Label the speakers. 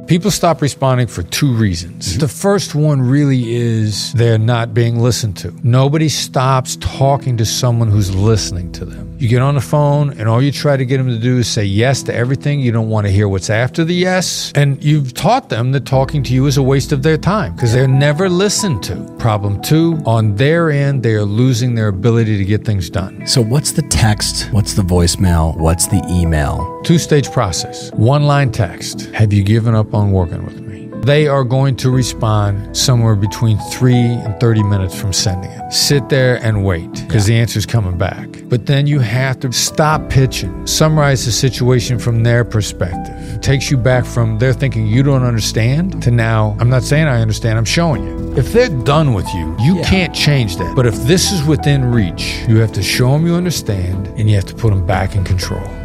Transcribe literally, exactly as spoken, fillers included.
Speaker 1: People stop responding for two reasons. The first one really is they're not being listened to. Nobody stops talking to someone who's listening to them. You get on the phone and all you try to get them to do is say yes to everything. You don't want to hear what's after the yes. And you've taught them that talking to you is a waste of their time because they're never listened to. Problem two, on their end, they are losing their ability to get things done.
Speaker 2: So what's the text? What's the voicemail? What's the email?
Speaker 1: Two-stage process. One-line text. Have you given up on working with me? They are going to respond somewhere between three and thirty minutes from sending it. Sit there and wait because yeah. the answer's coming back. But then you have to stop pitching. Summarize the situation from their perspective. It takes you back from they're thinking you don't understand to now, I'm not saying I understand, I'm showing you. If they're done with you, you yeah. can't change that. But if this is within reach, you have to show them you understand and you have to put them back in control.